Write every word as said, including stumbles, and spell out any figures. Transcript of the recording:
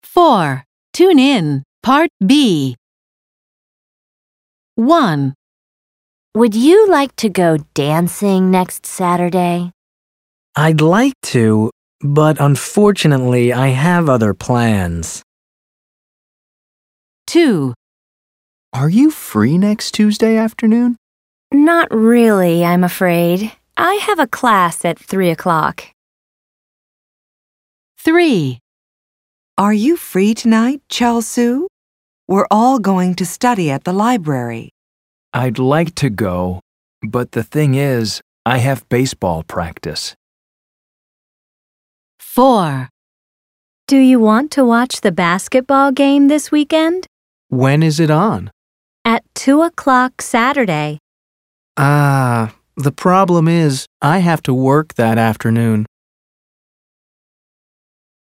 four. Tune in. Part B. one. Would you like to go dancing next Saturday? I'd like to, but unfortunately I have other plans. two. Are you free next Tuesday afternoon? Not really, I'm afraid. I have a class at three o'clock. three. Are you free tonight, Chelsea? We're all going to study at the library. I'd like to go, but the thing is, I have baseball practice. four. Do you want to watch the basketball game this weekend? When is it on? At two o'clock Saturday. Ah, the problem is, I have to work that afternoon.